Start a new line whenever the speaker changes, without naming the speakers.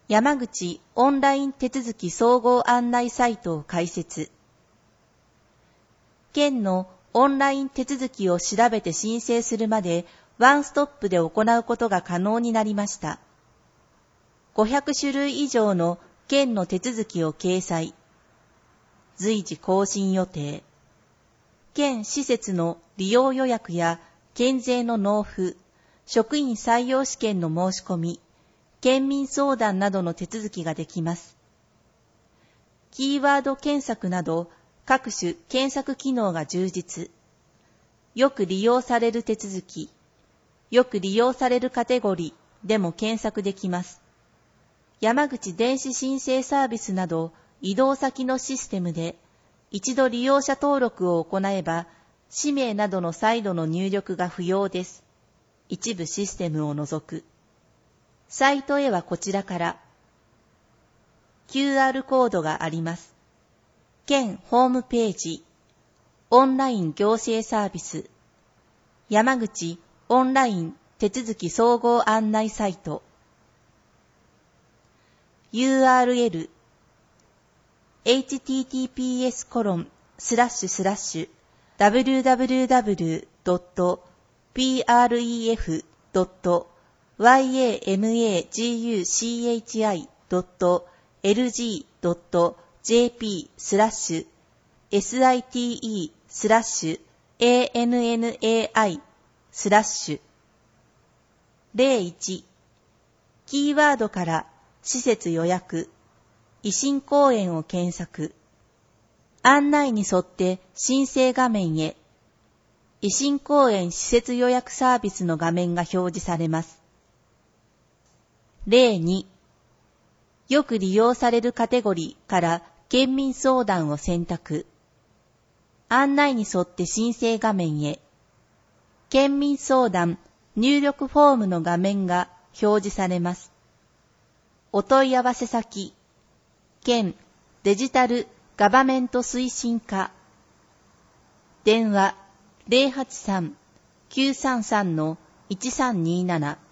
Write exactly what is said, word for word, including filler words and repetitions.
山口オンライン手続き総合案内サイトを開設。県のオンライン手続きを調べて申請するまでワンストップで行うことが可能になりました。ごひゃくしゅるい以上の県の手続きを掲載。随時更新予定。県施設の利用予約や県税の納付、職員採用試験の申し込み、県民相談などの手続きができます。キーワード検索など各種検索機能が充実。よく利用される手続き、よく利用されるカテゴリーでも検索できます。山口電子申請サービスなど移動先のシステムで一度利用者登録を行えば氏名などの再度の入力が不要です。一部システムを除く。サイトへはこちらから キューアール コードがあります。県ホームページ、オンライン行政サービス、山口オンライン手続き総合案内サイト、ユーアールエル、エイチティーティーピーエスコロンスラッシュスラッシュダブリューダブリューダブリュードットピーアールイーエフドットワイエーエムエージーユーシーエイチアイドットエルジードットジェーピースラッシュエスアイティーイースラッシュエーエヌエヌエーアイスラッシュゼロいちキーワードから施設予約維新公園を検索。案内に沿って申請画面へ。維新公園施設予約サービスの画面が表示されます。ゼロによく利用されるカテゴリーから県民相談を選択。案内に沿って申請画面へ。県民相談入力フォームの画面が表示されます。お問い合わせ先、県デジタルガバメント推進課。電話 ゼロはちさん きゅうさんさん いちさんにーなな